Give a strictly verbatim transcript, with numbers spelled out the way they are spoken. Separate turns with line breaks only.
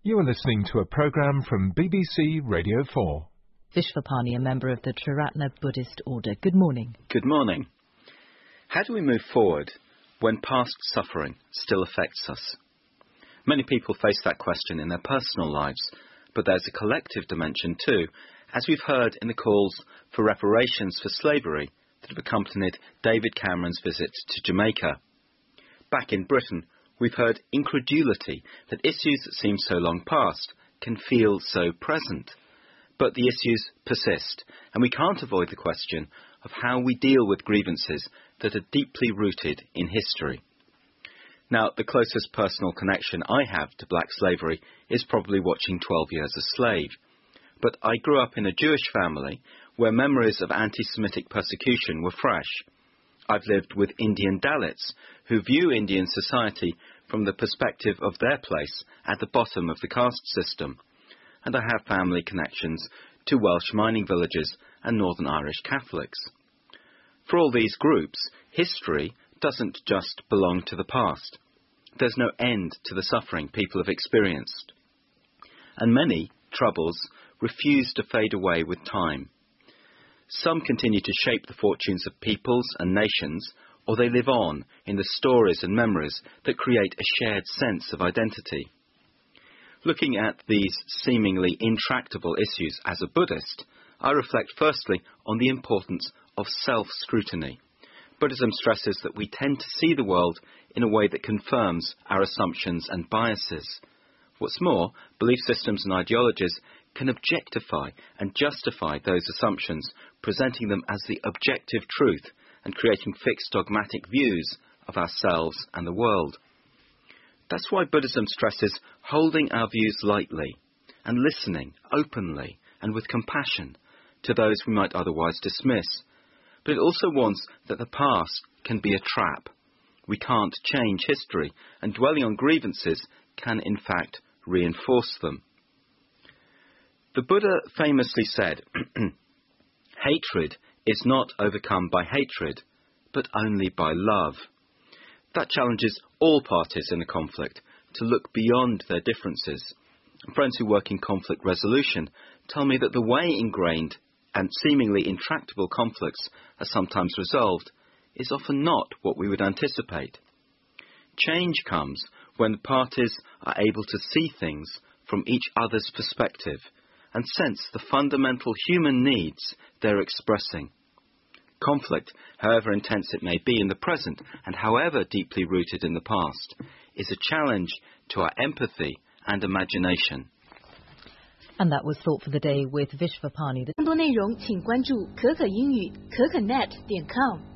You are listening to a programme from B B C Radio four.
Vishvapani, a member of the Triratna Buddhist order. Good morning.
Good morning. How do we move forward when past suffering still affects us? Many people face that question in their personal lives, but there's a collective dimension too, as we've heard in the calls for reparations for slavery that have accompanied David Cameron's visit to Jamaica. Back in Britain, we've heard incredulity that issues that seem so long past can feel so present. But the issues persist, and we can't avoid the question of how we deal with grievances that are deeply rooted in history. Now, the closest personal connection I have to black slavery is probably watching twelve Years a Slave. But I grew up in a Jewish family where memories of anti-Semitic persecution were fresh. I've lived with Indian Dalits who view Indian society from the perspective of their place at the bottom of the caste system. And I have family connections to Welsh mining villages and Northern Irish Catholics. For all these groups, history doesn't just belong to the past. There's no end to the suffering people have experienced. And many troubles refuse to fade away with time. Some continue to shape the fortunes of peoples and nations, or they live on in the stories and memories that create a shared sense of identity. Looking at these seemingly intractable issues as a Buddhist, I reflect firstly on the importance of self-scrutiny. Buddhism stresses that we tend to see the world in a way that confirms our assumptions and biases. What's more, belief systems and ideologies can objectify and justify those assumptions, presenting them as the objective truth and creating fixed dogmatic views of ourselves and the world. That's why Buddhism stresses holding our views lightly and listening openly and with compassion to those we might otherwise dismiss. But it also warns that the past can be a trap. We can't change history, and dwelling on grievances can in fact reinforce them. The Buddha famously said, "Hatred is not overcome by hatred, but only by love." That challenges all parties in a conflict to look beyond their differences. Friends who work in conflict resolution tell me that the way ingrained and seemingly intractable conflicts are sometimes resolved is often not what we would anticipate. Change comes when the parties are able to see things from each other's perspective and sense the fundamental human needs they're expressing. Conflict, however intense it may be in the present and however deeply rooted in the past, is a challenge to our empathy and imagination.
And that was Thought for the Day with Vishvapani.
更多内容请关注可可英语可可 net 点 com。